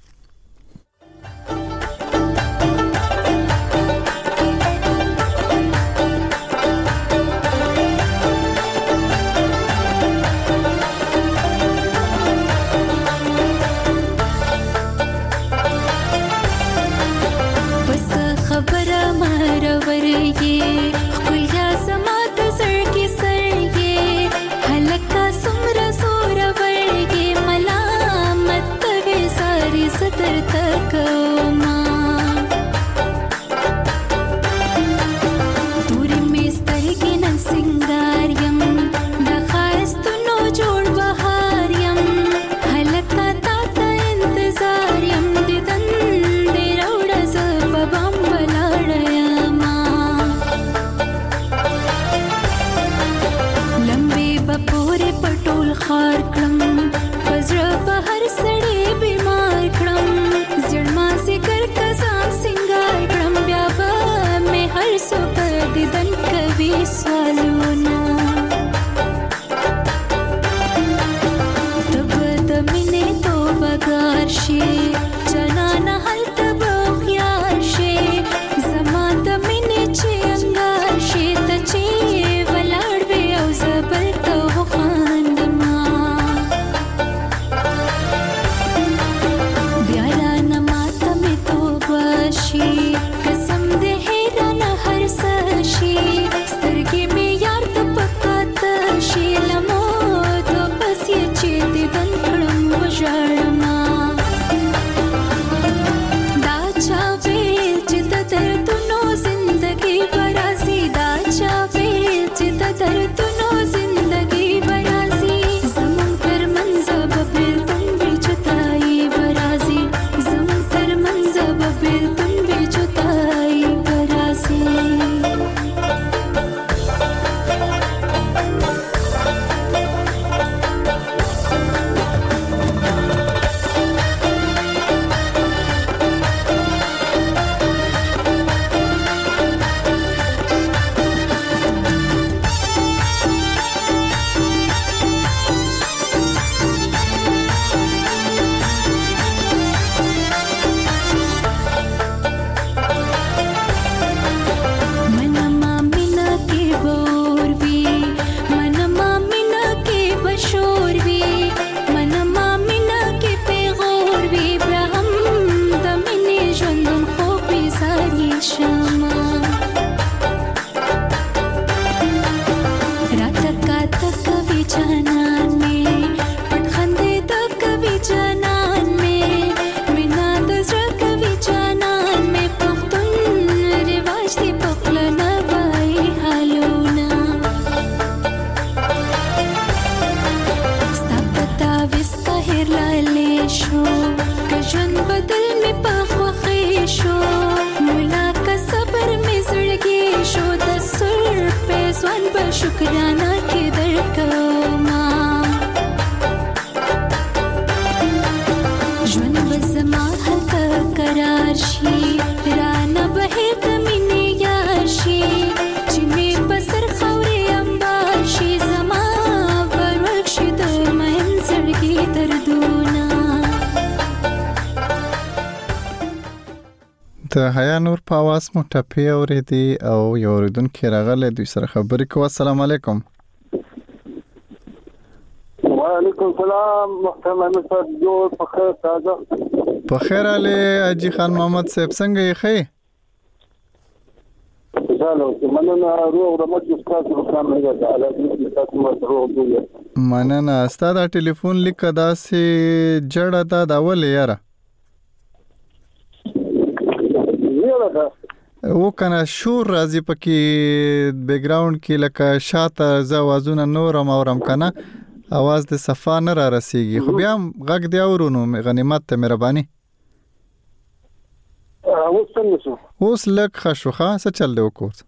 N: हलका सुमरा सोरा वर्गे मलामत तवे सारी بدل می پخوخی شو مولا کا صبر می زړګي شو د سر په ځوان په شکرانه کې درکما ژوند بزما حق قرار شي رانه به د مینې یاشي چې می بسر خوري انبار شي زما ورکشي د مېن زړګي دردونه
A: د حیا نور په आवाज مو ټپي اورېدي او یو اوریدونکو راغله دوی سره خبرې کوي. السلام علیکم.
L: وعلیکم السلام محترم مستر جوړ په خیر تازه
A: په خیر علي اجي خان محمد صاحب څنګه یې خې؟
L: زالو مننه روغ د مجلس تاسو په کار نه غواړم چې تاسو مو روغ دی.
A: مننه ستاسو ټلیفون لیک داسې جړه دا د اول یاره او کنه شور راځي پکې بیک گراوند کې لکه شاته ز اوازونه نور هم اورم کنه आवाज د صفا نه را رسیږي خو بیا غږ دی اورونو غنیمت ته مهرباني
L: اوس څنګه شو
A: اوس لک خشوخه څه چل دی وکړ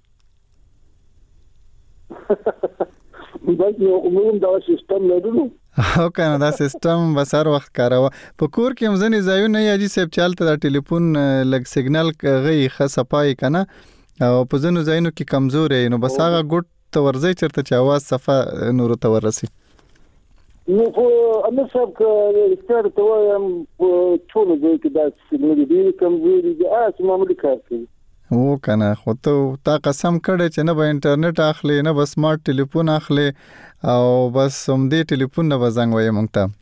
L: باید یو عموم دا سیستم لرو
A: او کنه دا سیستم بسر وخت کاروه په کور کې مزنی ځایونه یاجی سیب چالت د ټلیفون لګ سیګنال غي خصه پای کنه او په زنو ځایونو کې کمزورې نو بس هغه ګټ تورځي چرته چې आवाज صفه نور تورسي
L: نو په امر صاحب کې ستاره ته وایم په ټول ځای کې دا سیګنال دی کمزوري دي اس معمولی کار کوي
A: او کنه خو ته تا قسم کړی چې نه به انټرنیټ اخلي نه به سمارټ ټلیفون اخلي او بس هم دې ټلیفون نه وزنګ وای مونږ ته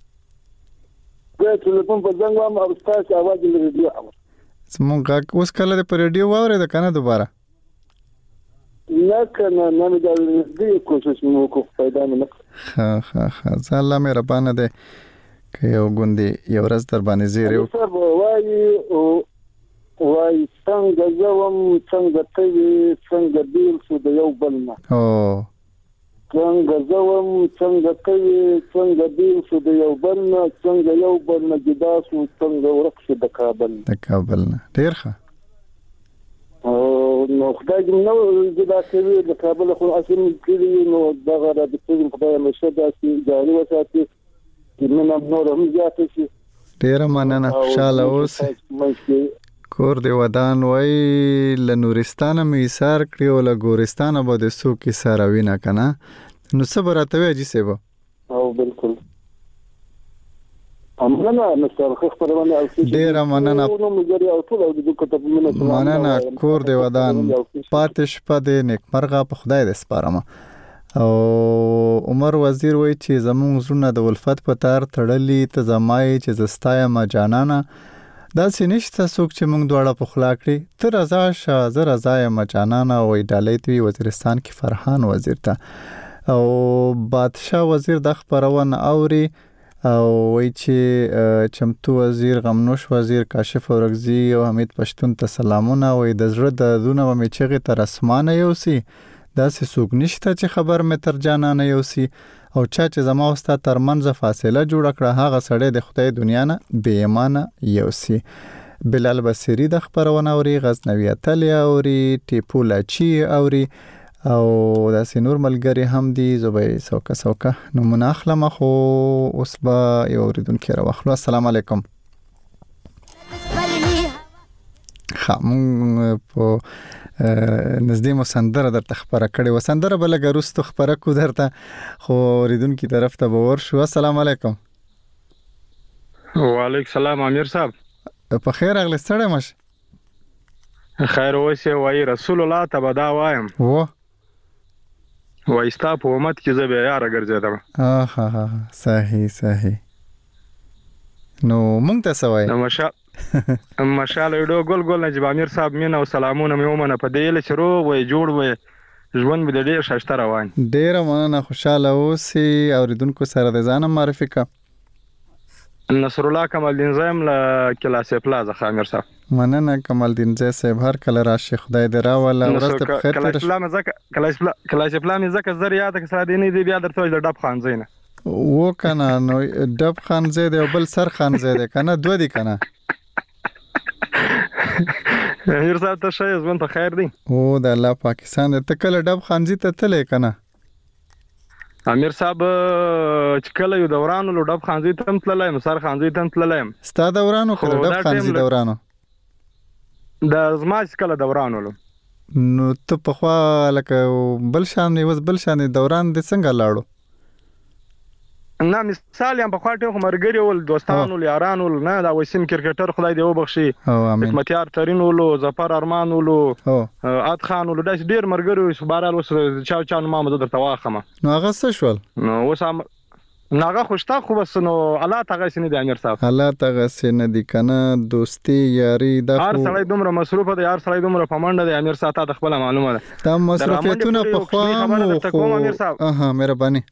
L: دا ټلیفون په ځنګ وام او تاسو आवाज لري
A: زمونږ اوس کله په ریډیو واورید کنه دوباره
L: نه کنه نه مې دا دې کوشش مو کو پیدا نه
A: ها ها ها الله مې ربانه ده که یو ګوندې یو ورځ در باندې زیری
L: وای وای څنګه زوم څنګه ته څنګه بیل شو د یو بل نه
A: او
L: څنګه زوم څنګه ته څنګه بیل شو د یو بل نه څنګه یو بل نه جدا شو څنګه ورک شو د کابل
A: د کابل نه ډیر ښه
L: او نو خدای دې نو جدا کوي د کابل خو اصل کړي نو دغه د دې خدای مشه داسې جاري وساتي چې نن نور هم زیات شي
A: ډیر مننه خوشاله اوسئ کور دی ودان وای ل نورستان مې ایثار کړی او ل ګورستان به د سو کې سره وینا کنه نو صبر اتوي اجي سیبو
L: او بالکل امنه مستر خبر باندې
A: ډیر مننه مننه کور دی ودان پاتش پد نیک مرغه په خدای دې سپارم او عمر وزیر وای چې زموږ زړه د ولفت په تار تړلې ته زمای چې زستای ما جانانه دا سینشته څوک چې موږ دواړه په خلا کړی ته رضا شه زه رضا یم جانانه وای ډالې توی وزیرستان کې فرحان وزیر ته او بادشاه وزیر د خبرونه اوري او وای چې چمتو وزیر غمنوش وزیر کاشف اورغزی او حمید پښتون ته سلامونه وای د زړه د دونه مې چغه تر اسمانه یوسي دا سې څوک نشته چې خبر مې تر جانانه یوسي او چا چې زما او ستا ترمنځ فاصله جوړ کړه هغه سړی د خدای دنیا نه بې ایمانه یوسي. بلال بصری د خبرونه اوري غزنوی اتلیا اوري ټیپو لاچی اوري او د سینور ملګری هم دی زوبای سوکا سوکا نو مناخله خو اوس به یو اوریدونکو راوخلو. السلام علیکم. خامون په نزدې مو سندره درته خبره کړې و سندره بل غروستو خبره کو درته خو ریدونکو طرف ته باور شو. السلام علیکم.
O: وعلیکم السلام امیر صاحب.
A: په خیر اغله ستړی مش
O: خیر اوسه وای رسول الله تبدا وایم
A: و
O: وایستا په امت کې زه به یاره ګرځیدم.
A: ها ها ها صحیح صحیح. نو مونږ ته سوای
O: نو ماشا ماشاءالله ډو ګل ګل نجيب امیر صاحب مين او سلامونه مې ومنه په دې له شروع وای جوړ وای ژوند به ډېر شاشته روان.
A: ډېر مننه خوشاله اوسئ اوریدونکو سره د ځان معرفي کا.
O: نصر الله کمال دین زایم له کلاس پلازا خامر صاحب.
A: مننه کمال دین زای صاحب هر کله راشي خدای دې راوله ورسته په خیر
O: کلاس پلازا زکه کلاس کلاس پلازا زکه زر یاد کسره دی نه دی بیا درته د ډب خان زینه
A: و کنه نو ډب خان زید او بل سر خان زید کنه دوه دی کنه
O: امیر صاحب ته ښه ژوند په خیر دی.
A: او د الله پاکستان ته کله ډب خانزي ته تلې کنه؟
O: امیر صاحب چې کله یو دورانو لو ډب خانزي ته تللی یم، سر خانزي ته تللی یم.
A: ستا دورانو کله ډب خانزي دورانو؟
O: د زما چې کله دورانو لو.
A: نو ته په خوا لکه بل شان نیوز بل شان دوران د څنګه لاړو؟
O: نه مثال یم په خوا ټیم خو مرګري ول، دوستانو ول، یارانو ول، نه دا وسیم کرکټر خدای دې وبخشي، حکمتیار ترین ولو، ظفر ارمان ولو، عاد خان ولو، داسې ډېر مرګري وو. بهرحال اوس چا چا نو ما زه درته واخلم.
A: نو هغه څه شول؟
O: نو اوس هم نو هغه خو شته، خو بس نو الله ته هغسې نه دی امیر صاحب،
A: الله ته هغسې نه دی که نه. دوستي یاري دا
O: هر سړی دومره مصروفه دی، هر سړی دومره په منډه دی امیر صاحب، تا ته خپله معلومه ده.
A: دا مصروفیتونه پخوا مو خو اها مهرباني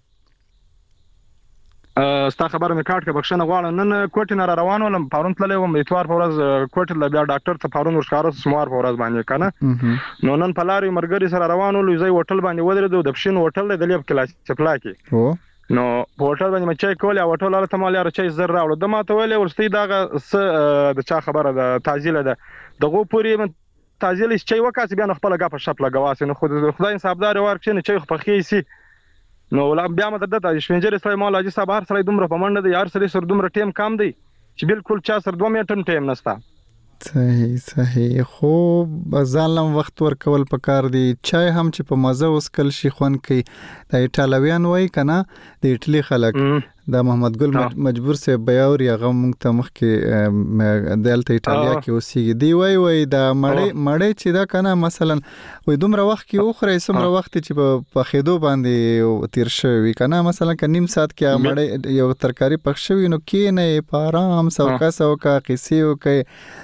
O: ستا خبره مې کاټ که بخښنه غواړم. نن کوټې نه را روان ولم، پرون تللی وم اتوار په ورځ کوټې له بیا ډاکټر ته پرون ورښکاره سو سوموار په ورځ باندې که نه. نو نن په لارې یو ملګري سره روان ولو، زه یې هوټل باندې ودرېدو، د پښین هوټل دی د لیب کلا چپلا کې. نو په هوټل باندې مې چای کولې، او هوټل هلته ما یاره چای زر راوړو. ده ما ته ویلې وروستۍ دغه څه د چا خبره ده تعجیله ده، د هغو پورې تعجیل چې چای وکاسې بیا نو خپله ګپه شپ لګواسې. نو خو د خدای انصافدار وار کښېنې چای خو پخې سي. نو بیا مې درته ته شپنجرې سړی ما حاجي صاحب، هر سړی دومره په منډه دی، هر سړی سره دومره ټیم کم دی چې بالکل چا سره دوه منټ هم ټیم نشته.
A: صحیح صحیح. خو ځان لم وخت ورکول پکار دی. چای هم چې په مزه وسکل شي خوند کوي. د ایټالویان وایي که نه، د ایټلي خلک دا محمد ګل مجبور صاحب بیاوري، هغه موږ ته مخکې دلته ایټالیا کې اوسېږي، دی وایي وایي دا مړۍ مړۍ چې ده که نه مثلا وایي دومره وخت کې وخورئ څومره وخت چې په پخېدو باندې تیر شوی وي که نه. مثلا که نیم ساعت کې هغه مړۍ یو ترکاري پخ شوي، نو کښېنئ په ارام سوکه سوکه قیسې وکئ،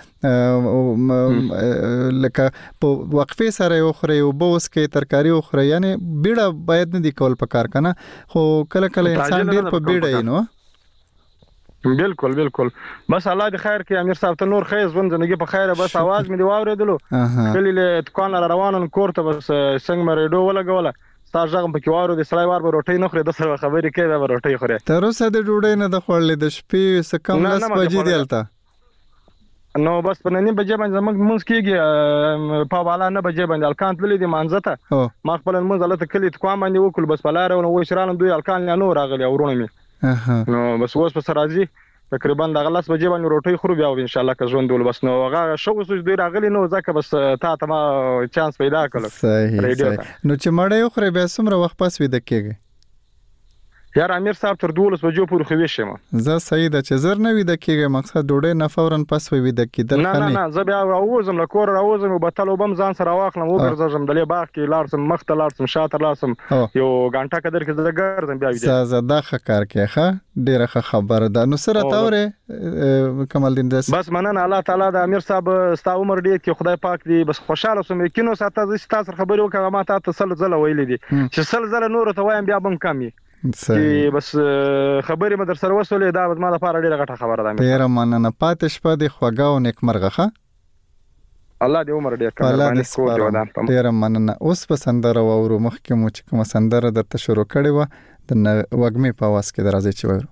A: لکه په وقفې سره وخورئ، اوبه وڅښئ، ترکاري وخورئ. یعنې بیړه باید نه دی کول پکار که نه، خو کله کله انسان ډېر په بیړه یې نو.
O: بالکل بالکل. بس الله دې خیر کړي امیر صاحب ته، نور ښه ژوند زندګي په خیره. بس اواز مې دې واورېدلو، کلي له دکان را روان کور ته، بس څنګه مې ریډیو ولګوله، ستا غږ مې پکې واورېد. سړی وار به روټۍ نه خوري، ده سره خبرې کوي، بیا به روټۍ خوري. تر اوسه دې ډوډۍ نه ده خوړلې؟ د شپې څه کم لس بجې دي هلته؟ نو بس په نیم بجې باندې زموږ لمونځ کېږي، په بالا نه بجې باندې الکان تللی دي مانځه ته. ما خپل لمونځ هلته کلي تکوان باندې وکړو، بس په لاره نو اوس رالم، دوی الکان لا نور راغلي او ورونه مې. نو بس اوس پسې راځي تقریبا دغه لس بجې باندې روټۍ خورو، بیا انشاءالله که ژوند ولو. بس نو هغه ښه اوس دوی راغلي نو ځکه بس تا ته ما چانس پیدا کړلو.
A: صحیح صحیح. نو چې مړۍ وخورئ بیا څومره وخت پس ویده کېږئ؟
O: یار امیر صاحب تر دولس بجو پورې خو ویښ یم.
A: زه صحیح ده چې زر نه ویده کېږئ، مقصد ډوډۍ نه فوراً پس ویده کېدل ښه
O: نه. نه نه زه بیا راووځم له کوره، راووځم یو بتل اوبه هم ځان سره واخلم، وګرځېږم د دې باغ کې، لاړ شم مخ ته، لاړ شم شا ته، لاړ شم یو ګنټه قدر کې زه ګرځم بیا ویده.
A: زه دا ښه کار کوې، ښه ډېره ښه خبره ده. نو څه راته اورې کمال الدین داسې؟
O: بس مننه الله تعالی د امیر صاحب ستا عمر ډېر کړي، خدای پاک دی. بس خوشحاله شوم، یقین اوساته زه ستا سره خبرې وکړم، ما تا ته سل ځله ویلي دي چې سل ځله نورو ته وایم بیا به هم کم وي. چې بس خبرې مې در سره وسولې، دا زما لپاره ډېره غټه خبره ده.
A: ډېره مننه. پاتې شپه دې خوږه او نیکمرغه. ښه
O: الله دې عمر ډېر کړي.
A: ډېره مننه. اوس به سندره واورو، مخکې مو چې کومه سندره درته شروع کړې وه د وږمې په اواز کې، د راځئ چې واورو.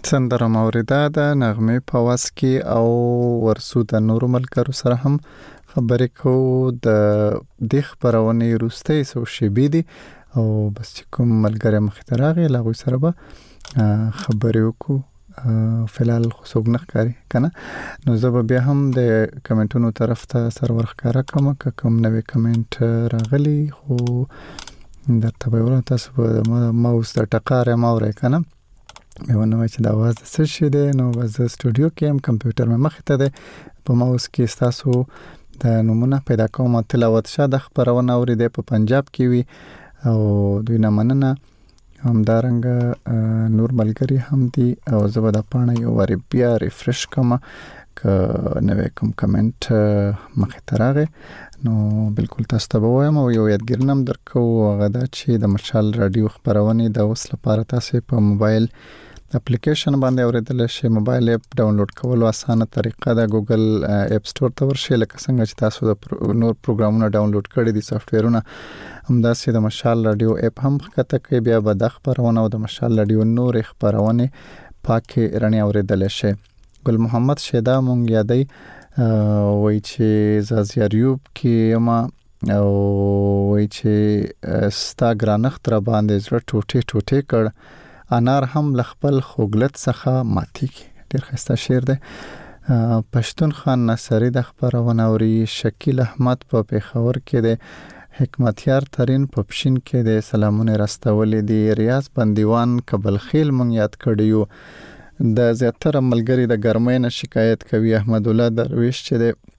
A: سندره موریدا د نغمه په واس کې او ورسو د نور ملګرو سره هم خبرې کوو د د خبرونې روستي سو شیبې دي او بس کوم ملګری مختراغي لا غوي سره به خبرې وکړو فلال خصوص نه کاری کنه نو زه بیا هم د کمنټونو طرف ته سرور ښکارا کوم کوم نوې کمنټ راغلی خو درته به ورته تاسو په ماوس د ټقاره ماوري کنه مې ونه چې د आवाज څه شي دی نو بس سټوډیو کې هم کمپیوټر مې مخ ته دی په ماوس کې تاسو د نمونه پیدا کوم تلاوت شاده خبرونه اوري په پنجاب کې وي او دوی نه مننه همدارنګه نور ملګری هم دي او زه به د پاڼه یو وری بیا ریفرش کوم ک نوې کوم کمنټ مخه تراغه نو بالکل تاسو ته وایم او یو یادګرنم درکو هغه دا چې د مشال رادیو خبرونه د اوس لپاره تاسو په موبایل اپلیکیشن باندې اوریدل شي موبایل اپ ډاونلوډ کول اسانه طریقه ده ګوګل اپ سٹور ته ورشي لکه څنګه چې تاسو د نور پروګرامونه ډاونلوډ کړی دي سافټویرونه همداسې د مشال رادیو اپ هم ښکته کوي بیا به د خبرونه او د مشال رادیو نور خبرونه پاکه رڼا اوریدل شي ګل محمد شیدا مونږ یادای وای چې زازیاریوب کې ما او وای چې ستا ګرانخت را باندې زړه ټوټه ټوټه کړ انار هم لخپل خوګلت څخه ماتي ډیر خسته شعر ده پښتون خان نصری د خبرونه اوري شکیل احمد په پیښور کې ده حکمتیار ترين په پښین کې د سلامونه راستولې دي ریاض بندیوان کبل خیل مونږ یاد کړیو د زیاتره ملګری د ګرمۍ نه شکایت کوي احمد الله درویش چې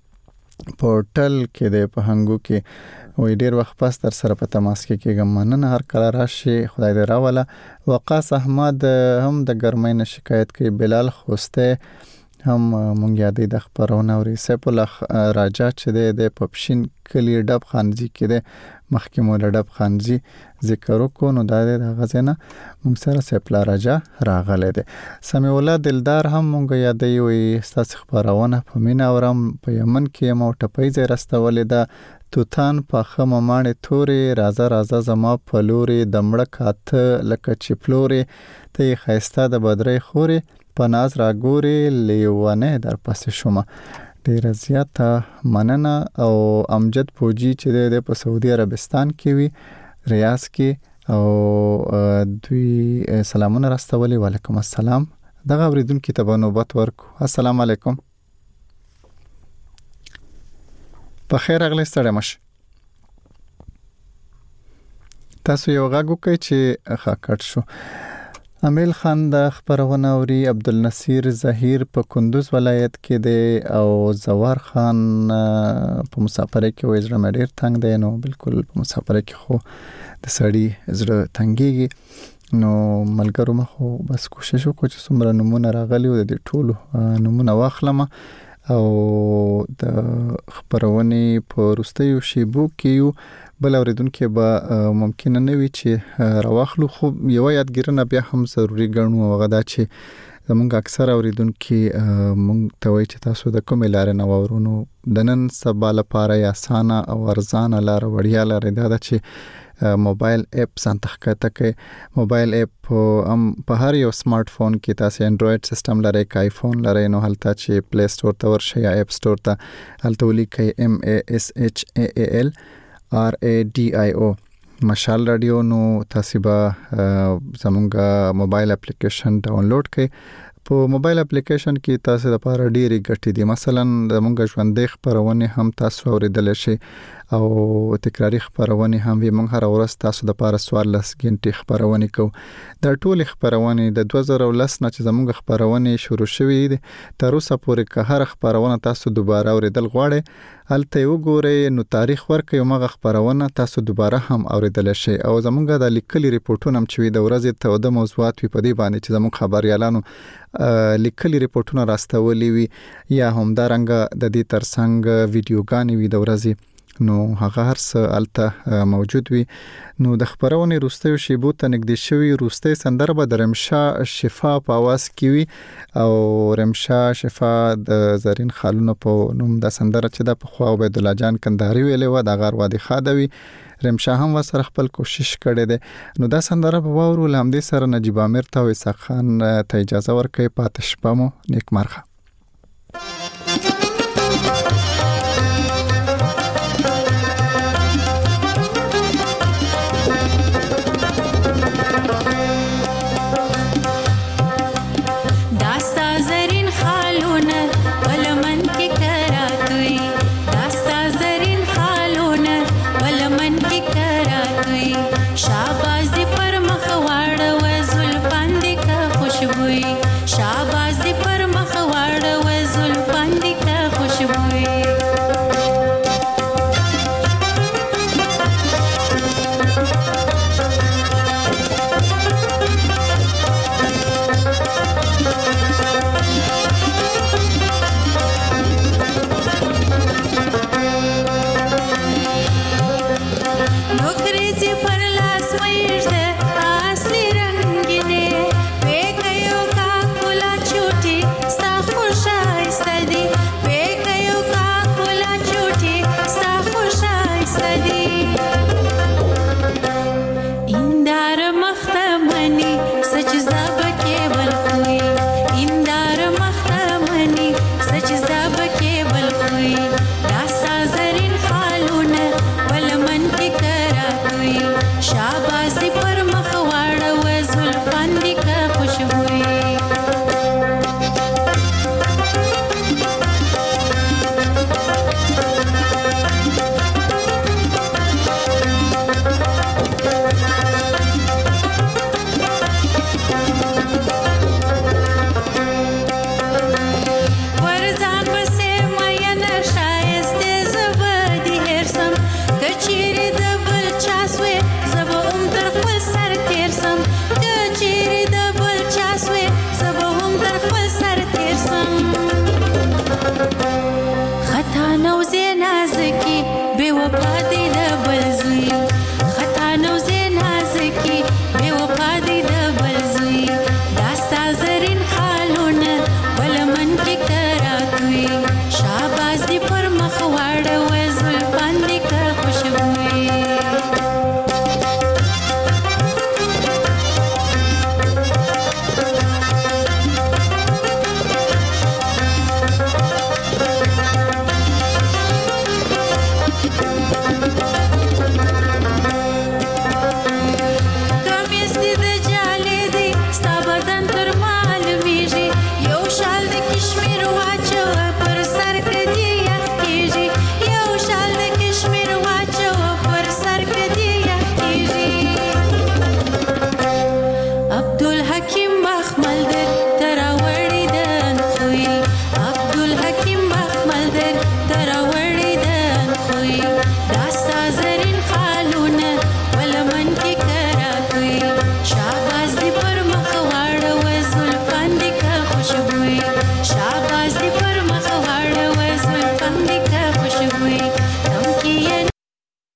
A: د پورټل کې د پهنګو کې وې ډیر وخت پاس تر سره په تماس کې کېږم مننه هر کله راشي خدای دې راوله وقاص احمد هم د ګرمۍ نه شکایت کوي بلال خوسته هم مونږ یادې د خبرونه اوري سیف الله راجا چې د پپشین کلی ډب خانجی کې د محکمو ډب خانجی ذکر وکړو نو دا د غزنه مونږ سره سیف الله راجا راغله ده سمي الله دلدار هم مونږ یادې وي ستاسو خبرونه په مینا اورم په یمن کې مو ټپې ځای راستولې ده توتان په خمه مانه تورې رازه رازه زما په لوري دمړه کاته لکه چپلوري ته خيسته د بدرې خوري په ناز را ګوري لیوانه در پسې شوم ډیر زیاته مننه او امجد فوجي چې د په سعودي عربستان کې وي ریاض کې او دوی سلامونه راستولي وعلیکم السلام دغه اوریدونکو ته نوبت ورکو السلام علیکم په خیر اغلی ستړی مش تاسو یو غاګو کوي چې خاکټ شو امیل خان د خبرونه اوري عبدالنصیر ظهیر په کندوز ولایت کې دی او زوار خان په مسافره کې وځره مډیر تنگ دی نو بالکل په مسافره کې خو د سړی زړه تنګيږي نو ملګرو مخه بس کوشش وکړو چې څومره نمونه راغلي او د ټولو نمونه واخلم او د خبرونه په روستیو شیبو کې یو بل اوریدونکو به ممکن نه وي چې راوخلو خو یو یادګرنه بیا هم ضروری ګڼو هغه دا چې زمونږ اکثر اوریدونکو مونږ ته وایي چې تاسو د کوم لارې نه وورونو د نن سبا لپاره اسانه او ارزانه لار وړیا لار ده چې موبایل اپ سنتخکته کې موبایل اپ هم په هر یو سمارټ فون کې تاسو انډراید سیستم لرئ کا آیفون لرئ نو هلته چې پلی سٹور ته ورشئ یا اپ سٹور ته هلته ولیکئ ام ا اس اچ ا ا ال آر ا ډي آی او مشال رادیو نو تاسو به زمونږ موبایل اپلیکیشن ډاونلوډ کړئ په موبایل اپلیکیشن کې تاسو لپاره ډېری ګټې دي مثلا زمونږ ژوندې خبرونه هم تاسو اوریدل شي او تکراری خبرونه هم وي موږ هر ورځ تاسو لپاره سوال لس غنټې خبرونه کوو د ټول خبرونه د دوه زره ولس نه چې زمونږ خبرونه شروع شوې دي تر اوسه پورې که هر خبرونه تاسو دوباره اوریدل غواړئ هلته وګورئ نو تاریخ ورکړئ موږ خبرونه تاسو دوباره هم اوریدل شي او زمونږ د لیکلي ریپورتونه هم چې د ورځې ته د موضوعات په دې باندې چې زموږ خبريالانو لیکلي ریپورتونه راستولي وي یا هم دارنګ د دې ترڅنګ ویډیوګانې وي د ورځې نو هغه هر څه الته موجود وي. نو د خبرونې روستي شیبو ته نږدې شوی روستي سندره به د رمشا شفا په आवाज کې وي او رمشا شفا د زرین خالونو په نوم د سندره چې د پخوا عبید الله جان کندهاري ویلې و د غار وادي خادوي رمشا هم وسره خپل کوشش کړي دي. نو دا سندره په واورو لامدې سره نجیب امیر ته او اسحاق خان ته اجازه ورکړي پاتې شپه مو نیک مرغه.
N: शाबाश दी पर मखवाड़ व जुल्फान दी का खुशबू